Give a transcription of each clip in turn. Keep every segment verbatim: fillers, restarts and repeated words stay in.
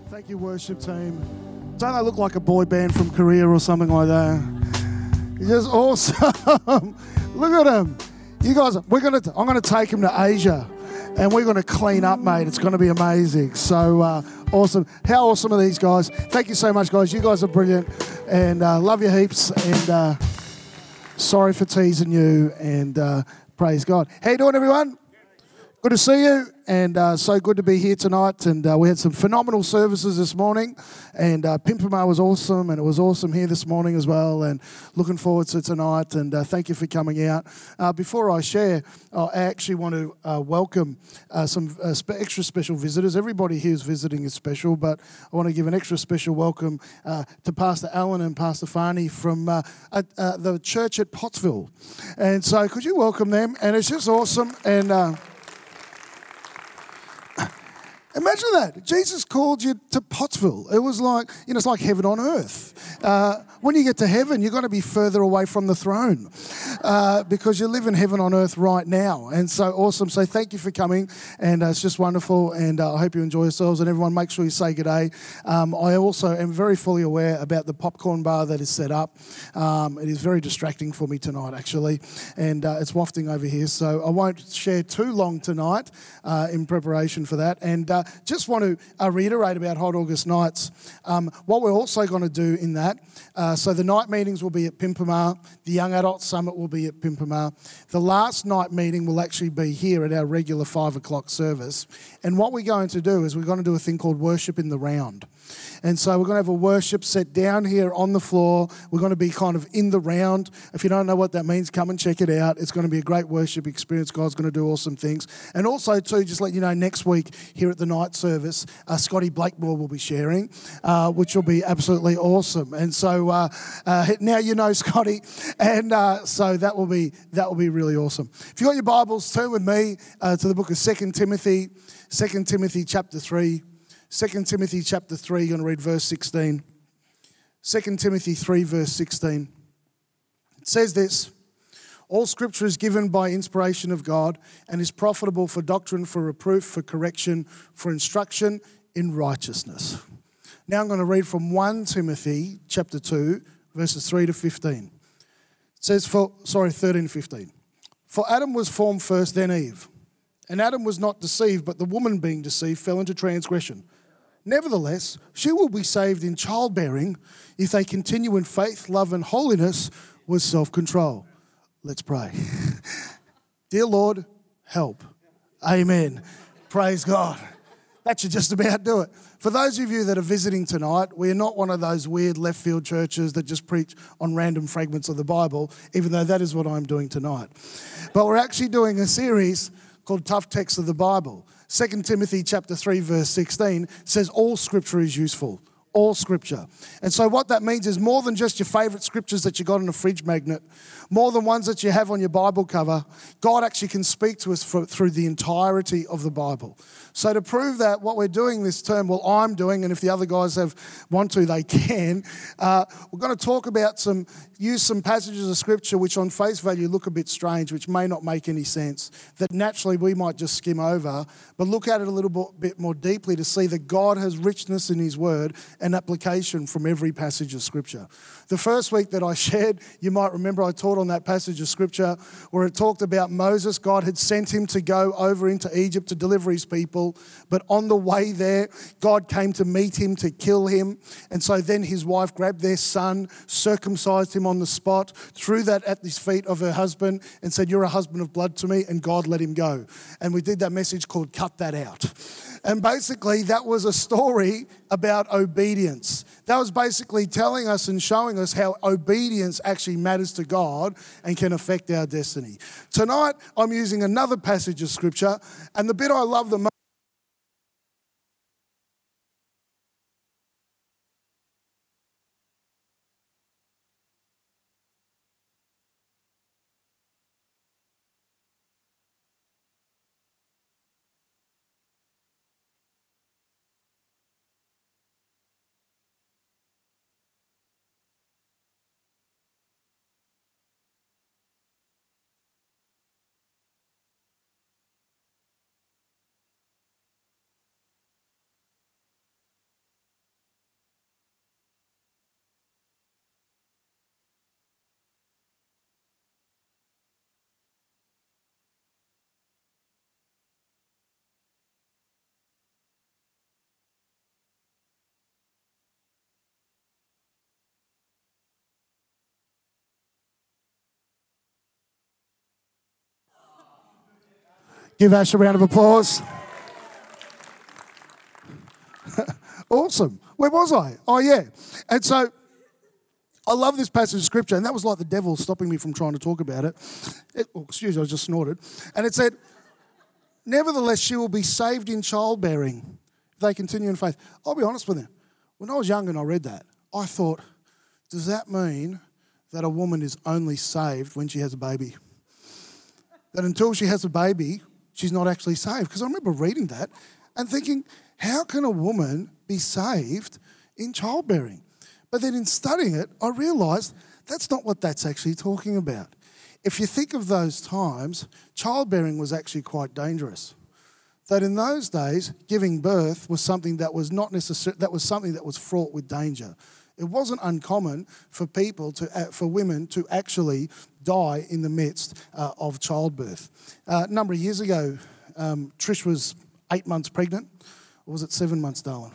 Thank you, worship team. Don't they look like a boy band from Korea or something like that? It's just awesome. Look at them. You guys, we're gonna. I'm gonna take them to Asia, and we're gonna clean up, mate. It's gonna be amazing. So uh, awesome. How awesome are these guys? Thank you so much, guys. You guys are brilliant, and uh, love you heaps. And uh, sorry for teasing you. And uh, praise God. How you doing, everyone? Good to see you, and uh, so good to be here tonight. And uh, we had some phenomenal services this morning, and uh, Pimpama was awesome, and it was awesome here this morning as well, and looking forward to tonight, and uh, thank you for coming out. Uh, before I share, I actually want to uh, welcome uh, some uh, spe- extra special visitors. Everybody here is visiting is special, but I want to give an extra special welcome uh, to Pastor Alan and Pastor Farney from uh, at, uh, the church at Pottsville. And so could you welcome them? And it's just awesome, and... Uh, Imagine that. Jesus called you to Pottsville. It was like, you know, it's like heaven on earth. Uh, when you get to heaven, you're going to be further away from the throne uh, because you live in heaven on earth right now. And so awesome. So thank you for coming. And uh, it's just wonderful. And uh, I hope you enjoy yourselves. And everyone, make sure you say good day. Um, I also am very fully aware about the popcorn bar that is set up. Um, it is very distracting for me tonight, actually. And uh, it's wafting over here. So I won't share too long tonight uh, in preparation for that. And uh, just want to uh, reiterate about Hot August Nights. Um, what we're also going to do in that, uh, so the night meetings will be at Pimpama, the Young Adult Summit will be at Pimpama. The last night meeting will actually be here at our regular five o'clock service. And what we're going to do is we're going to do a thing called Worship in the Round. And so we're going to have a worship set down here on the floor. We're going to be kind of in the round. If you don't know what that means, come and check it out. It's going to be a great worship experience. God's going to do awesome things. And also, too, just let you know, next week here at the night service, uh, Scotty Blakemore will be sharing, uh, which will be absolutely awesome. And so uh, uh, now you know Scotty. And uh, so that will be that will be really awesome. If you've got your Bibles, turn with me uh, to the book of Second Timothy, Second Timothy chapter three. Second Timothy chapter three, you're going to read verse sixteen. Second Timothy three, verse sixteen. It says this: all scripture is given by inspiration of God and is profitable for doctrine, for reproof, for correction, for instruction in righteousness. Now I'm going to read from First Timothy chapter two, verses three to fifteen. It says, for sorry, thirteen to fifteen. For Adam was formed first, then Eve. And Adam was not deceived, but the woman being deceived fell into transgression. Nevertheless, she will be saved in childbearing if they continue in faith, love, and holiness with self-control. Let's pray. Dear Lord, help. Amen. Praise God. That should just about do it. For those of you that are visiting tonight, we are not one of those weird left field churches that just preach on random fragments of the Bible, even though that is what I'm doing tonight. But we're actually doing a series called Tough Texts of the Bible. Second Timothy chapter three, verse sixteen says all scripture is useful. All scripture. And so what that means is more than just your favourite scriptures that you got on a fridge magnet, more than ones that you have on your Bible cover, God actually can speak to us for, through the entirety of the Bible. So to prove that, what we're doing this term, well, I'm doing, and if the other guys have want to, they can, uh, we're going to talk about some, use some passages of scripture which on face value look a bit strange, which may not make any sense, that naturally we might just skim over, but look at it a little bit more deeply to see that God has richness in his word and application from every passage of scripture. The first week that I shared, you might remember I taught on that passage of scripture where it talked about Moses. God had sent him to go over into Egypt to deliver his people, but on the way there, God came to meet him, to kill him, and so then his wife grabbed their son, circumcised him on the spot, threw that at the feet of her husband and said, "You're a husband of blood to me," and God let him go. And we did that message called Cut That Out. And basically, that was a story about obedience. That was basically telling us and showing us how obedience actually matters to God and can affect our destiny. Tonight, I'm using another passage of scripture, and the bit I love the most Give Ash a round of applause. Awesome. Where was I? Oh, yeah. And so I love this passage of scripture, and that was like the devil stopping me from trying to talk about it. it oh, excuse me, I just snorted. And it said, nevertheless, she will be saved in childbearing if they continue in faith. I'll be honest with you. When I was young and I read that, I thought, does that mean that a woman is only saved when she has a baby? That until she has a baby, she's not actually saved? Because I remember reading that and thinking, how can a woman be saved in childbearing? But then in studying it, I realised that's not what that's actually talking about. If you think of those times, childbearing was actually quite dangerous. That in those days, giving birth was something that was not necessary, that was something that was fraught with danger. It wasn't uncommon for people to, uh, for women to actually die in the midst uh, of childbirth. Uh, a number of years ago, um, Trish was eight months pregnant. Or was it seven months, darling?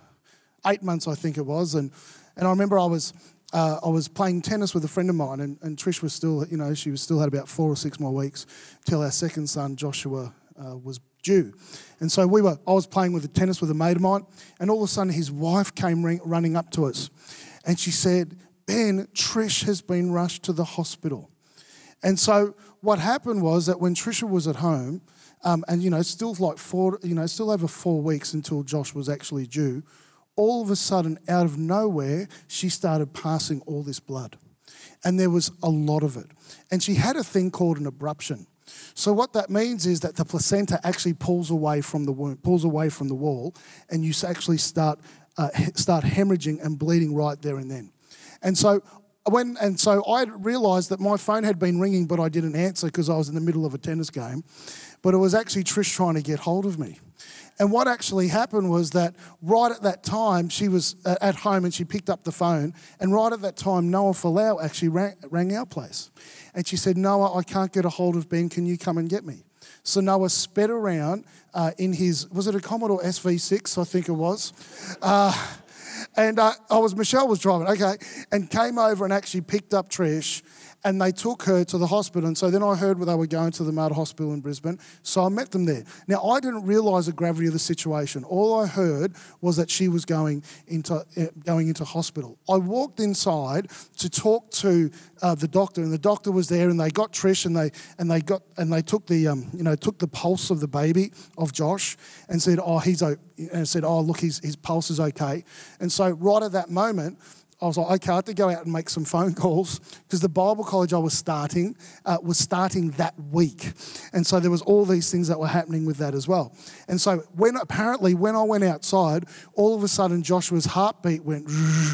Eight months, I think it was. And and I remember I was uh, I was playing tennis with a friend of mine, and, and Trish was still, you know, she was still had about four or six more weeks till our second son, Joshua, uh, was due. And so we were, I was playing with the tennis with a mate of mine, and all of a sudden his wife came ring, running up to us, and she said, Ben, Trish has been rushed to the hospital. And so what happened was that when Trisha was at home, um, and you know, still like four, you know, still over four weeks until Josh was actually due, all of a sudden, out of nowhere, she started passing all this blood. And there was a lot of it. And she had a thing called an abruption. So what that means is that the placenta actually pulls away from the womb, pulls away from the wall, and you actually start uh, start hemorrhaging and bleeding right there and then. And so when and so I realised that my phone had been ringing, but I didn't answer because I was in the middle of a tennis game. But it was actually Trish trying to get hold of me. And what actually happened was that right at that time, she was at home and she picked up the phone. And right at that time, Noah Falau actually rang, rang our place. And she said, Noah, I can't get a hold of Ben. Can you come and get me? So Noah sped around uh, in his, was it a Commodore S V six, I think it was. Uh, and uh, I was, Michelle was driving, okay, and came over and actually picked up Trish. And they took her to the hospital. And so then I heard where they were going to the Mater Hospital in Brisbane. So I met them there. Now, I didn't realise the gravity of the situation. All I heard was that she was going into uh, going into hospital. I walked inside to talk to uh, the doctor, and the doctor was there, and they got Trish, and they and they got and they took the um, you know took the pulse of the baby of Josh, and said, oh, he's o-, and said, oh, look, his his pulse is okay. And so right at that moment, I was like, okay, I had to go out and make some phone calls because the Bible college I was starting uh, was starting that week. And so there was all these things that were happening with that as well. And so when apparently when I went outside, all of a sudden Joshua's heartbeat went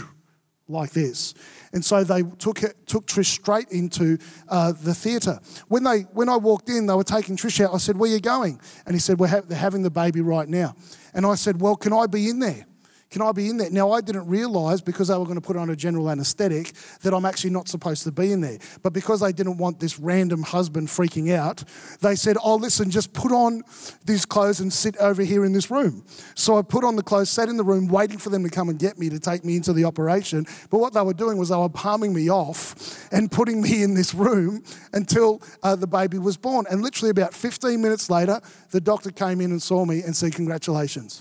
like this. And so they took it, took Trish straight into uh, the theatre. When they when I walked in, they were taking Trish out. I said, where are you going? And he said, We're ha- they're having the baby right now. And I said, well, can I be in there? Can I be in there? Now, I didn't realise, because they were going to put on a general anaesthetic, that I'm actually not supposed to be in there. But because they didn't want this random husband freaking out, they said, oh, listen, just put on these clothes and sit over here in this room. So I put on the clothes, sat in the room, waiting for them to come and get me to take me into the operation. But what they were doing was they were palming me off and putting me in this room until uh, the baby was born. And literally about fifteen minutes later, the doctor came in and saw me and said, congratulations.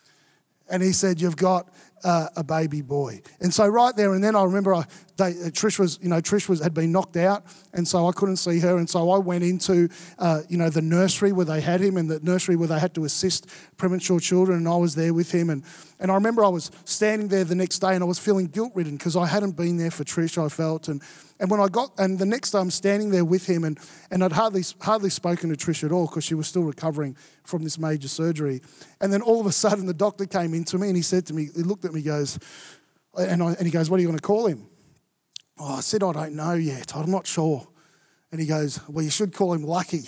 And he said, you've got uh, a baby boy. And so right there and then I remember I, they, uh, Trish was, you know, Trish was had been knocked out, and so I couldn't see her. And so I went into, uh, you know, the nursery where they had him, and the nursery where they had to assist premature children, and I was there with him. And, and I remember I was standing there the next day and I was feeling guilt-ridden because I hadn't been there for Trish, I felt. And and when I got, and the next day I'm standing there with him, and, and I'd hardly hardly spoken to Trish at all because she was still recovering from this major surgery. And then all of a sudden the doctor came into me and he said to me, he looked at me, goes, and, I, and he goes, what are you going to call him? Oh, I said, I don't know yet. I'm not sure. And he goes, well, you should call him Lucky.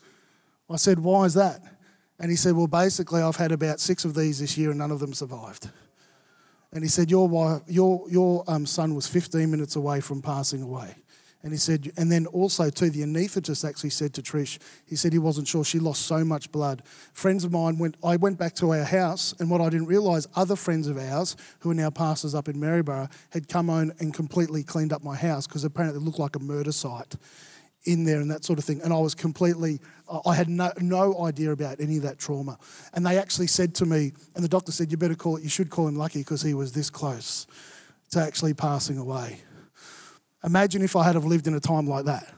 I said, why is that? And he said, well, basically, I've had about six of these this year and none of them survived. And he said, your wife, your your um, son was fifteen minutes away from passing away. And he said, and then also too, the anaesthetist actually said to Trish, he said he wasn't sure. She lost so much blood. Friends of mine went, I went back to our house, and what I didn't realise, other friends of ours who are now pastors up in Maryborough had come on and completely cleaned up my house because apparently it looked like a murder site in there and that sort of thing. And I was completely, I had no, no idea about any of that trauma. And they actually said to me, and the doctor said, you better call it, you should call him lucky because he was this close to actually passing away. Imagine if I had have lived in a time like that.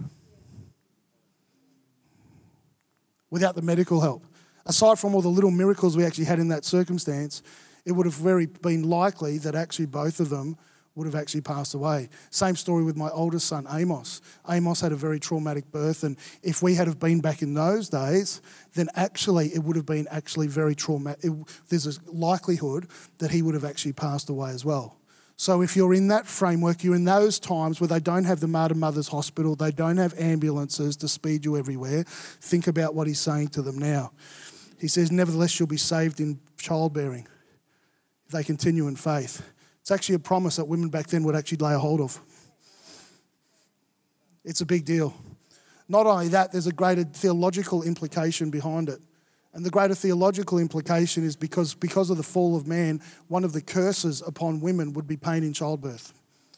Without the medical help. Aside from all the little miracles we actually had in that circumstance, it would have very been likely that actually both of them would have actually passed away. Same story with my oldest son, Amos. Amos had a very traumatic birth, and if we had have been back in those days, then actually it would have been actually very traumatic. There's a likelihood that he would have actually passed away as well. So if you're in that framework, you're in those times where they don't have the Martyr Mothers Hospital, they don't have ambulances to speed you everywhere, think about what he's saying to them now. He says, nevertheless, you'll be saved in childbearing if they continue in faith. It's actually a promise that women back then would actually lay a hold of. It's a big deal. Not only that, there's a greater theological implication behind it. And the greater theological implication is because, because of the fall of man, one of the curses upon women would be pain in childbirth.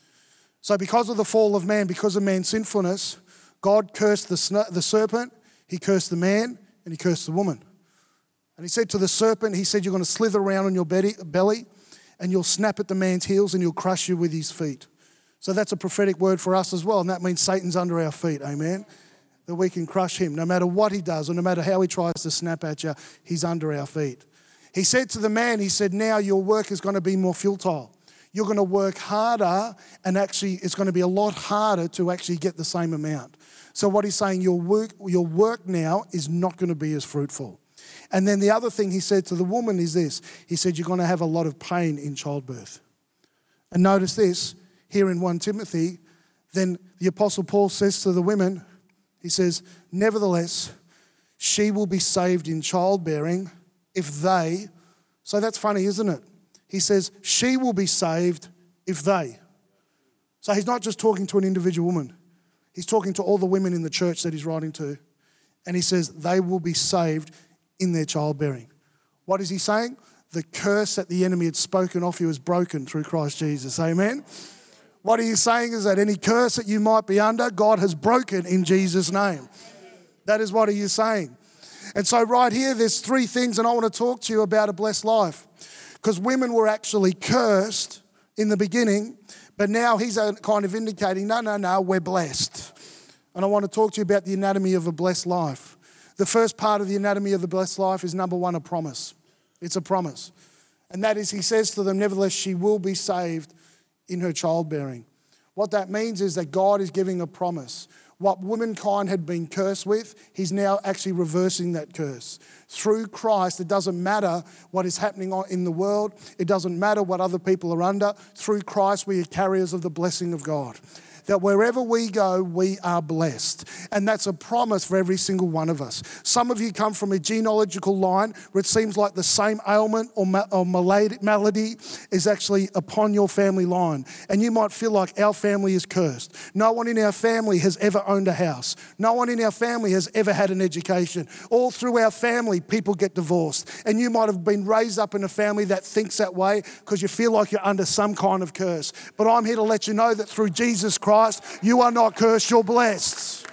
So because of the fall of man, because of man's sinfulness, God cursed the, the serpent, he cursed the man, and he cursed the woman. And he said to the serpent, he said, you're going to slither around on your belly, and you'll snap at the man's heels and he'll crush you with his feet. So that's a prophetic word for us as well. And that means Satan's under our feet, amen? That we can crush him. No matter what he does or no matter how he tries to snap at you, he's under our feet. He said to the man, he said, now your work is going to be more futile. You're going to work harder, and actually it's going to be a lot harder to actually get the same amount. So what he's saying, your work, your work now is not going to be as fruitful. And then the other thing he said to the woman is this. He said, you're going to have a lot of pain in childbirth. And notice this, here in First Timothy, then the Apostle Paul says to the women, he says, nevertheless, she will be saved in childbearing if they, so that's funny, isn't it? He says, she will be saved if they. So he's not just talking to an individual woman. He's talking to all the women in the church that he's writing to. And he says, they will be saved in their childbearing. What is he saying? The curse that the enemy had spoken of you is broken through Christ Jesus. Amen? What he is saying is that any curse that you might be under, God has broken in Jesus' name. That is what he is saying. And so right here, there's three things, and I want to talk to you about a blessed life. Because women were actually cursed in the beginning, but now he's kind of indicating, no, no, no, we're blessed. And I want to talk to you about the anatomy of a blessed life. The first part of the anatomy of the blessed life is, number one, a promise. It's a promise. And that is, he says to them, nevertheless, she will be saved in her childbearing. What that means is that God is giving a promise. What womankind had been cursed with, he's now actually reversing that curse. Through Christ, it doesn't matter what is happening in the world. It doesn't matter what other people are under. Through Christ, we are carriers of the blessing of God. That wherever we go, we are blessed. And that's a promise for every single one of us. Some of you come from a genealogical line where it seems like the same ailment or, ma- or malady is actually upon your family line. And you might feel like our family is cursed. No one in our family has ever owned a house. No one in our family has ever had an education. All through our family, people get divorced. And you might have been raised up in a family that thinks that way because you feel like you're under some kind of curse. But I'm here to let you know that through Jesus Christ, you are not cursed, you're blessed.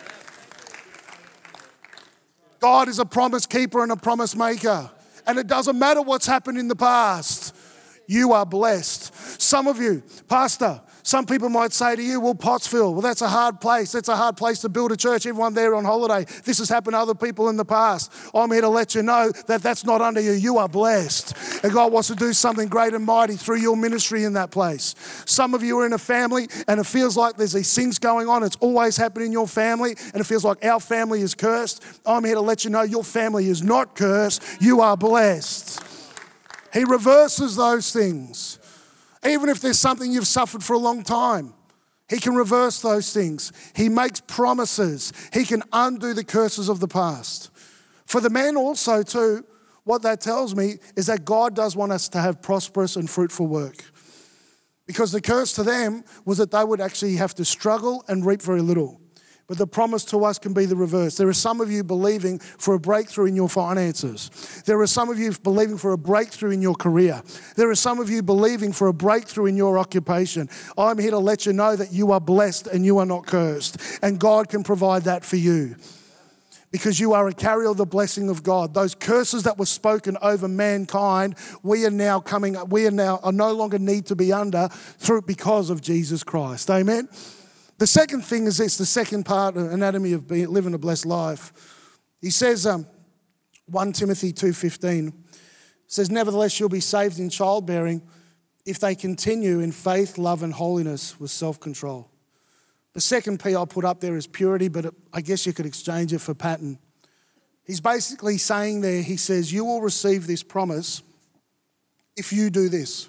God is a promise keeper and a promise maker. And it doesn't matter what's happened in the past. You are blessed. Some of you, Pastor, some people might say to you, well, Pottsville, well, that's a hard place. That's a hard place to build a church. Everyone there on holiday. This has happened to other people in the past. I'm here to let you know that that's not under you. You are blessed. And God wants to do something great and mighty through your ministry in that place. Some of you are in a family and it feels like there's these things going on. It's always happened in your family and it feels like our family is cursed. I'm here to let you know your family is not cursed. You are blessed. He reverses those things. Even if there's something you've suffered for a long time, he can reverse those things. He makes promises. He can undo the curses of the past. For the men also too, what that tells me is that God does want us to have prosperous and fruitful work. Because the curse to them was that they would actually have to struggle and reap very little. But the promise to us can be the reverse. There are some of you believing for a breakthrough in your finances. There are some of you believing for a breakthrough in your career. There are some of you believing for a breakthrough in your occupation. I'm here to let you know that you are blessed and you are not cursed. And God can provide that for you. Because you are a carrier of the blessing of God. Those curses that were spoken over mankind, we are now coming, we are now are no longer need to be under through because of Jesus Christ. Amen. The second thing is this, the second part of anatomy of being, living a blessed life. He says, um, First Timothy two fifteen, says, nevertheless, you'll be saved in childbearing if they continue in faith, love, and holiness with self-control. The second P I'll put up there is purity, but it, I guess you could exchange it for pattern. He's basically saying there, he says, you will receive this promise if you do this.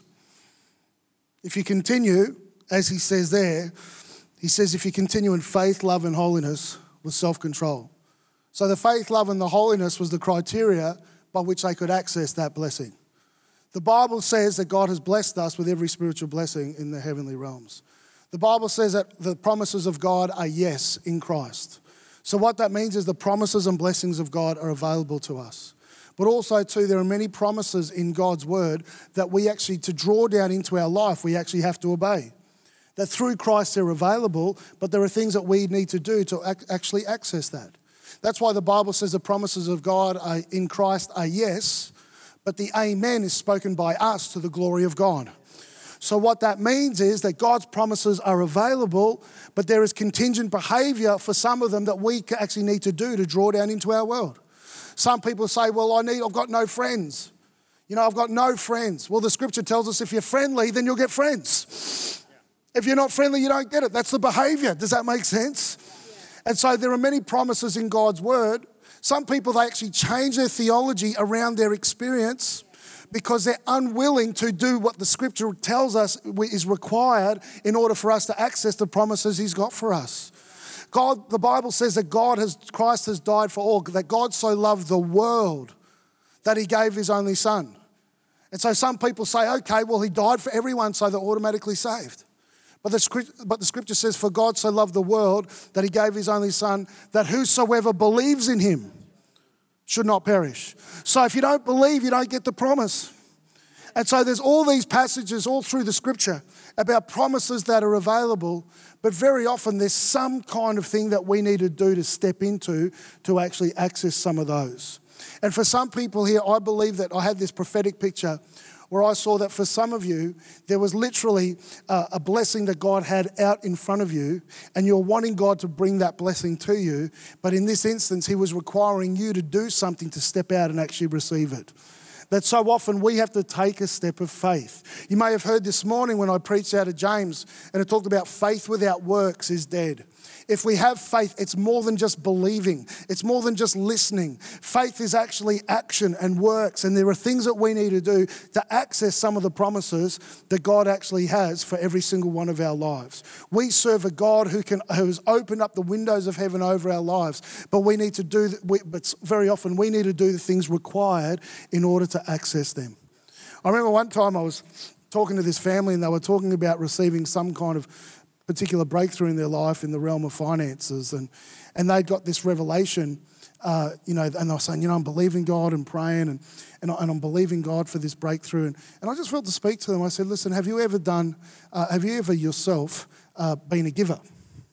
If you continue, as he says there, he says, if you continue in faith, love, and holiness with self-control. So the faith, love, and the holiness was the criteria by which they could access that blessing. The Bible says that God has blessed us with every spiritual blessing in the heavenly realms. The Bible says that the promises of God are yes in Christ. So what that means is the promises and blessings of God are available to us. But also too, there are many promises in God's word that we actually, to draw down into our life, we actually have to obey. That through Christ they're available, but there are things that we need to do to ac- actually access that. That's why the Bible says the promises of God are, in Christ are yes, but the amen is spoken by us to the glory of God. So what that means is that God's promises are available, but there is contingent behavior for some of them that we actually need to do to draw down into our world. Some people say, well, I need, I've got no friends. You know, I've got no friends. Well, the scripture tells us if you're friendly, then you'll get friends. If you're not friendly, you don't get it. That's the behavior. Does that make sense? Yeah. And so there are many promises in God's word. Some people, they actually change their theology around their experience because they're unwilling to do what the scripture tells us is required in order for us to access the promises he's got for us. God, the Bible says that God has, Christ has died for all, that God so loved the world that he gave his only son. And so some people say, okay, well, he died for everyone, so they're automatically saved. But the, but the scripture says, for God so loved the world that he gave his only son, that whosoever believes in him should not perish. So if you don't believe, you don't get the promise. And so there's all these passages all through the scripture about promises that are available, but very often there's some kind of thing that we need to do to step into to actually access some of those. And for some people here, I believe that I had this prophetic picture where I saw that for some of you, there was literally uh, a blessing that God had out in front of you, and you're wanting God to bring that blessing to you. But in this instance, he was requiring you to do something to step out and actually receive it. That so often we have to take a step of faith. You may have heard this morning when I preached out of James, and it talked about faith without works is dead. If we have faith, it's more than just believing. It's more than just listening. Faith is actually action and works. And there are things that we need to do to access some of the promises that God actually has for every single one of our lives. We serve a God who can who has opened up the windows of heaven over our lives. But we need to do, we, but very often we need to do the things required in order to access them. I remember one time I was talking to this family and they were talking about receiving some kind of particular breakthrough in their life in the realm of finances, and and they got this revelation, uh, you know, and they were saying, you know, I'm believing God and praying, and and, I, and I'm believing God for this breakthrough, and, and I just felt to speak to them. I said, listen, have you ever done, uh, have you ever yourself uh, been a giver?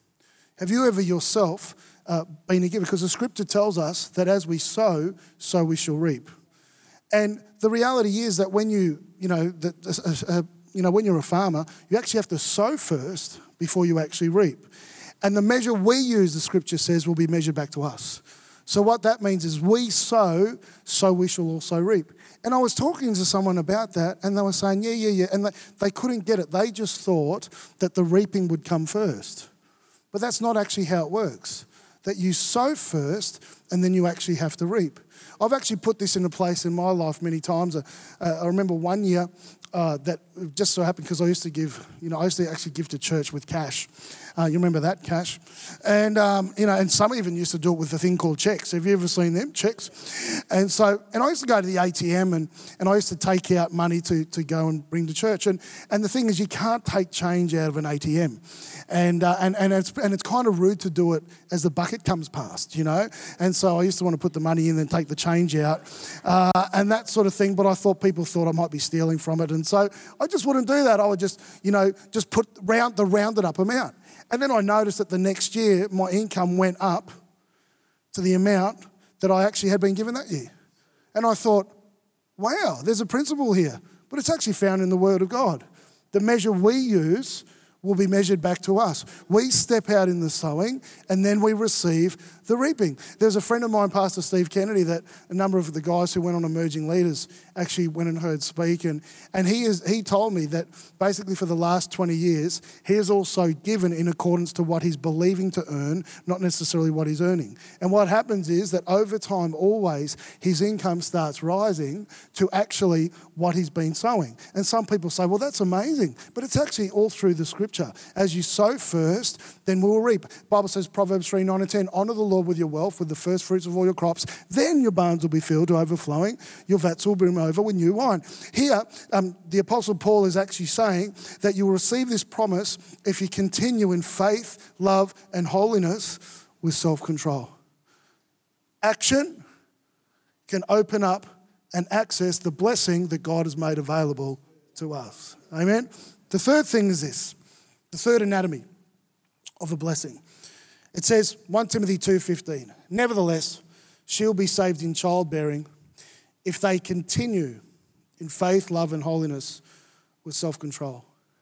Have you ever yourself uh, been a giver? Because the scripture tells us that as we sow, so we shall reap. And the reality is that when you, you know, that, uh, uh, you know, when you're a farmer, you actually have to sow first before you actually reap. And the measure we use, the scripture says, will be measured back to us. So what that means is we sow, so we shall also reap. And I was talking to someone about that, and they were saying, yeah, yeah, yeah. And they, they couldn't get it. They just thought that the reaping would come first. But that's not actually how it works. That you sow first, and then you actually have to reap. I've actually put this into place in my life many times. Uh, I remember one year uh, that just so happened because I used to give, you know, I used to actually give to church with cash. Uh, you remember that, cash? And, um, you know, and some even used to do it with a thing called checks. Have you ever seen them, checks? And so, and I used to go to the A T M and, and I used to take out money to, to go and bring to church. And, and the thing is, you can't take change out of an A T M. And, uh, and, and, it's, and it's kind of rude to do it as the bucket comes past, you know? And so I used to want to put the money in and take the change out uh, and that sort of thing. But I thought people thought I might be stealing from it. And so I just wouldn't do that. I would just, you know, just put round the rounded up amount. And then I noticed that the next year, my income went up to the amount that I actually had been given that year. And I thought, wow, there's a principle here. But it's actually found in the Word of God. The measure we use will be measured back to us. We step out in the sowing and then we receive the reaping. There's a friend of mine, Pastor Steve Kennedy, that a number of the guys who went on Emerging Leaders actually went and heard speak. And, and he is he told me that basically for the last twenty years, he has also given in accordance to what he's believing to earn, not necessarily what he's earning. And what happens is that over time, always, his income starts rising to actually what he's been sowing. And some people say, well, that's amazing. But it's actually all through the scripture. As you sow first, then we will reap. The Bible says, Proverbs three, nine and ten, honour the Lord with your wealth, with the first fruits of all your crops. Then your barns will be filled to overflowing. Your vats will brim over with new wine. Here, um, the Apostle Paul is actually saying that you will receive this promise if you continue in faith, love and holiness with self-control. Action can open up and access the blessing that God has made available to us. Amen? The third thing is this, the third anatomy of a blessing. It says, First Timothy two fifteen, nevertheless, she'll be saved in childbearing if they continue in faith, love and holiness with self-control.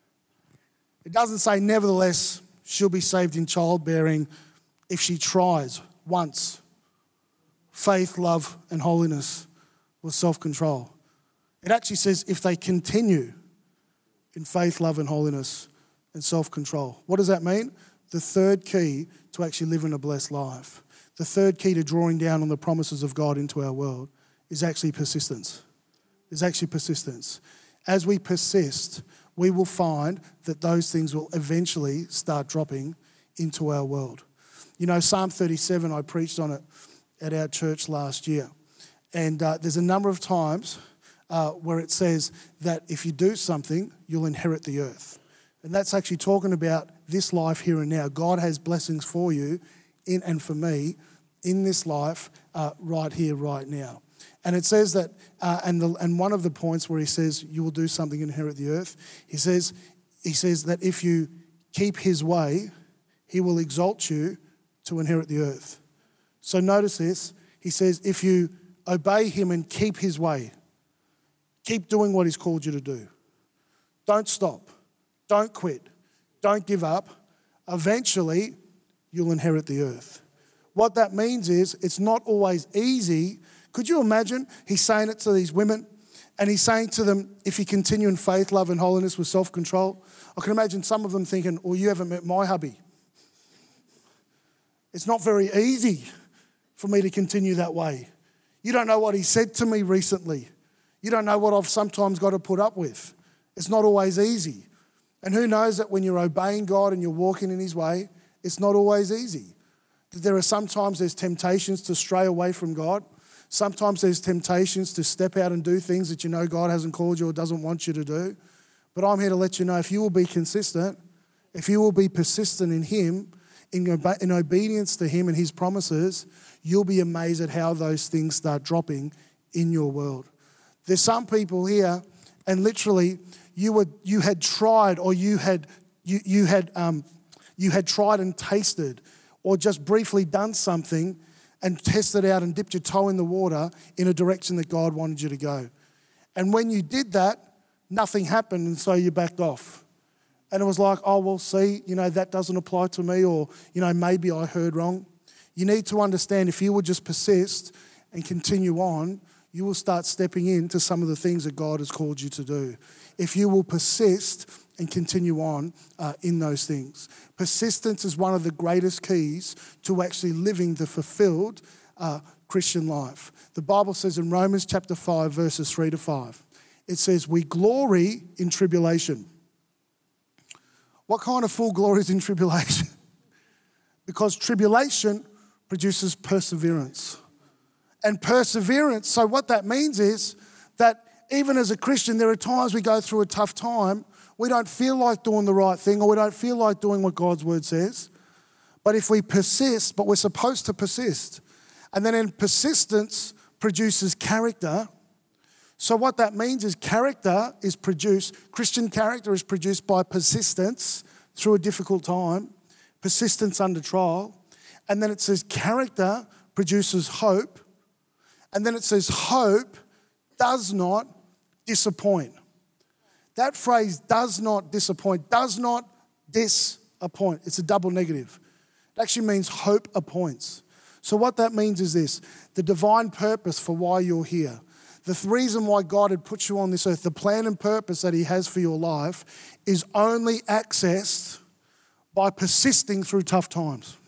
It doesn't say, nevertheless, she'll be saved in childbearing if she tries once. Faith, love and holiness with self-control. It actually says, if they continue in faith, love and holiness and self-control. What does that mean? The third key to actually living a blessed life, the third key to drawing down on the promises of God into our world is actually persistence. Is actually persistence. As we persist, we will find that those things will eventually start dropping into our world. You know, Psalm thirty-seven, I preached on it at our church last year. And uh, there's a number of times uh, where it says that if you do something, you'll inherit the earth. And that's actually talking about this life here and now. God has blessings for you in and for me in this life uh, right here, right now. And it says that, uh, and the, and one of the points where he says you will do something and inherit the earth, he says, he says that if you keep his way, he will exalt you to inherit the earth. So notice this. He says if you obey him and keep his way, keep doing what he's called you to do. Don't stop. Don't quit. Don't give up. Eventually, you'll inherit the earth. What that means is it's not always easy. Could you imagine? He's saying it to these women and he's saying to them, if you continue in faith, love and holiness with self-control. I can imagine some of them thinking, well, you haven't met my hubby. It's not very easy for me to continue that way. You don't know what he said to me recently. You don't know what I've sometimes got to put up with. It's not always easy. And who knows that when you're obeying God and you're walking in his way, it's not always easy. There are sometimes there's temptations to stray away from God. Sometimes there's temptations to step out and do things that you know God hasn't called you or doesn't want you to do. But I'm here to let you know if you will be consistent, if you will be persistent in him, in, obe- in obedience to him and his promises, you'll be amazed at how those things start dropping in your world. There's some people here and literally you were you had tried or you had you you had um, you had tried and tasted or just briefly done something and tested out and dipped your toe in the water in a direction that God wanted you to go. And when you did that, nothing happened and so you backed off. And it was like, oh, well, see, you know, that doesn't apply to me or, you know, maybe I heard wrong. You need to understand if you will just persist and continue on, you will start stepping into some of the things that God has called you to do. If you will persist and continue on uh, in those things. Persistence is one of the greatest keys to actually living the fulfilled uh, Christian life. The Bible says in Romans chapter five, verses three to five, It says, we glory in tribulation. What kind of fool glories in tribulation? Because tribulation produces perseverance. And perseverance, so what that means is that even as a Christian, there are times we go through a tough time, we don't feel like doing the right thing, or we don't feel like doing what God's word says. But if we persist, but we're supposed to persist, and then in persistence produces character. So what that means is character is produced, Christian character is produced by persistence through a difficult time, persistence under trial. And then it says character produces hope. And then it says hope does not disappoint. That phrase, does not disappoint, does not disappoint. It's a double negative. It actually means hope appoints. So what that means is this, the divine purpose for why you're here, the reason why God had put you on this earth, the plan and purpose that he has for your life is only accessed by persisting through tough times.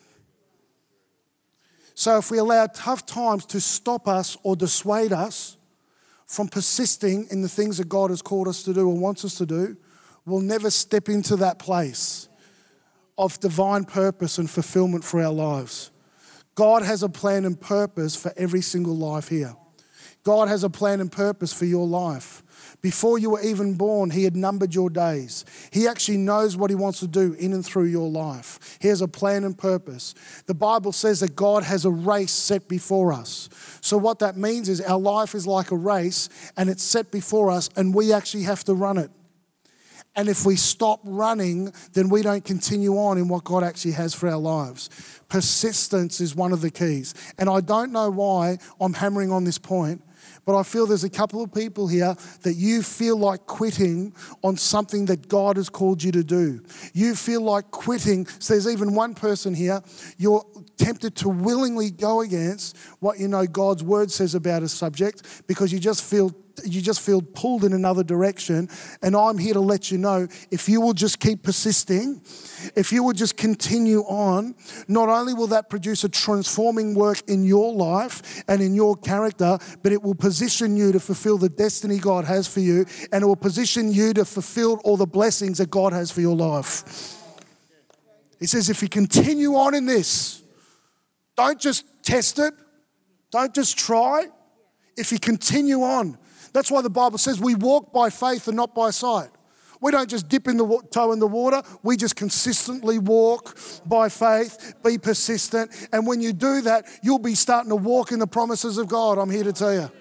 So if we allow tough times to stop us or dissuade us from persisting in the things that God has called us to do or wants us to do, we'll never step into that place of divine purpose and fulfillment for our lives. God has a plan and purpose for every single life here. God has a plan and purpose for your life. Before you were even born, he had numbered your days. He actually knows what he wants to do in and through your life. He has a plan and purpose. The Bible says that God has a race set before us. So what that means is our life is like a race and it's set before us and we actually have to run it. And if we stop running, then we don't continue on in what God actually has for our lives. Persistence is one of the keys. And I don't know why I'm hammering on this point, but I feel there's a couple of people here that you feel like quitting on something that God has called you to do. You feel like quitting. So there's even one person here, you're tempted to willingly go against what you know God's word says about a subject because you just feel you just feel pulled in another direction. And I'm here to let you know, if you will just keep persisting, if you will just continue on, not only will that produce a transforming work in your life and in your character, but it will position you to fulfill the destiny God has for you, and it will position you to fulfill all the blessings that God has for your life. He says, if you continue on in this, don't just test it, don't just try. If you continue on, that's why the Bible says we walk by faith and not by sight. We don't just dip in the toe in the water. We just consistently walk by faith, be persistent. And when you do that, you'll be starting to walk in the promises of God, I'm here to tell you.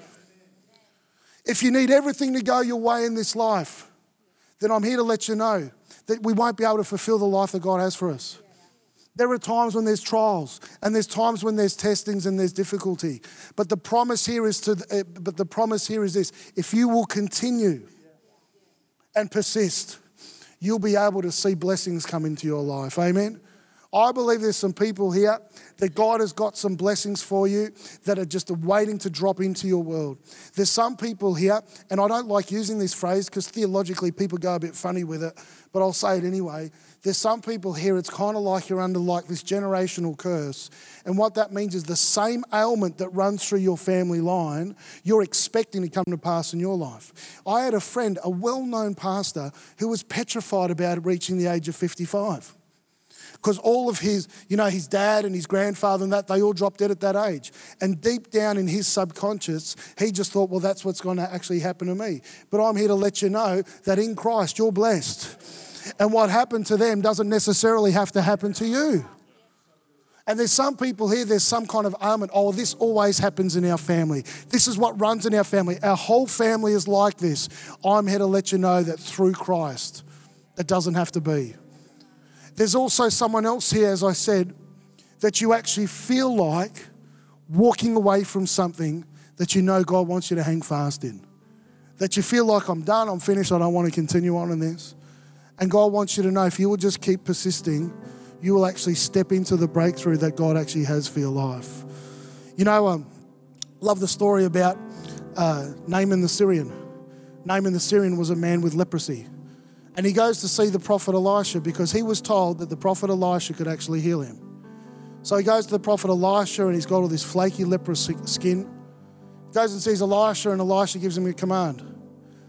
If you need everything to go your way in this life, then I'm here to let you know that we won't be able to fulfill the life that God has for us. There are times when there's trials and there's times when there's testings and there's difficulty. But the promise here is to, uh, but the promise here is this: if you will continue and persist, you'll be able to see blessings come into your life. Amen. I believe there's some people here that God has got some blessings for you that are just waiting to drop into your world. There's some people here, and I don't like using this phrase because theologically people go a bit funny with it, but I'll say it anyway. There's some people here, it's kind of like you're under like this generational curse. And what that means is the same ailment that runs through your family line, you're expecting to come to pass in your life. I had a friend, a well-known pastor, who was petrified about reaching the age of fifty-five. Because all of his, you know, his dad and his grandfather and that, they all dropped dead at that age. And deep down in his subconscious, he just thought, well, that's what's going to actually happen to me. But I'm here to let you know that in Christ, you're blessed. And what happened to them doesn't necessarily have to happen to you. And there's some people here, there's some kind of ailment. Oh, this always happens in our family. This is what runs in our family. Our whole family is like this. I'm here to let you know that through Christ, it doesn't have to be. There's also someone else here, as I said, that you actually feel like walking away from something that you know God wants you to hang fast in. That you feel like, I'm done, I'm finished, I don't want to continue on in this. And God wants you to know, if you will just keep persisting, you will actually step into the breakthrough that God actually has for your life. You know, um, love the story about uh, Naaman the Syrian. Naaman the Syrian was a man with leprosy. And he goes to see the prophet Elisha because he was told that the prophet Elisha could actually heal him. So he goes to the prophet Elisha and he's got all this flaky leprous skin. He goes and sees Elisha and Elisha gives him a command.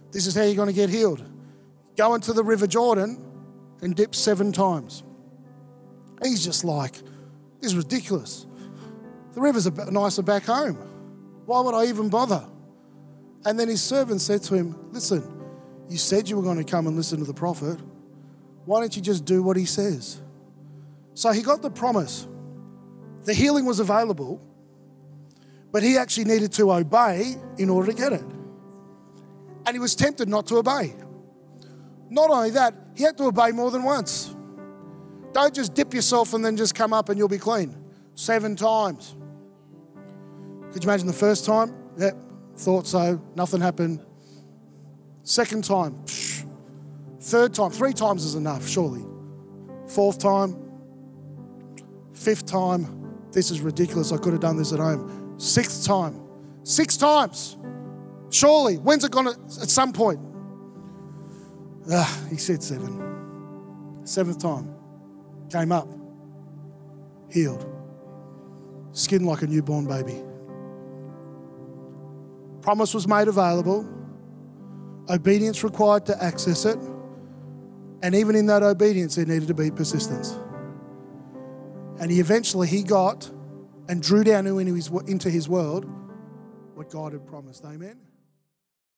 This is how you're going to get healed. Go into the River Jordan and dip seven times. He's just like, this is ridiculous. The rivers are nicer back home. Why would I even bother? And then his servant said to him, listen, you said you were going to come and listen to the prophet. Why don't you just do what he says? So he got the promise. The healing was available, but he actually needed to obey in order to get it. And he was tempted not to obey. Not only that, he had to obey more than once. Don't just dip yourself and then just come up and you'll be clean. Seven times. Could you imagine the first time? Yep, thought so. Nothing happened. Second time. Psh. Third time. Three times is enough, surely. Fourth time. Fifth time. This is ridiculous. I could have done this at home. Sixth time. Six times. Surely. When's it going to? At some point. Ah, he said seven. Seventh time. Came up. Healed. Skin like a newborn baby. Promise was made available. Obedience required to access it. And even in that obedience, there needed to be persistence. And he eventually, he got and drew down into his, into his world what God had promised. Amen.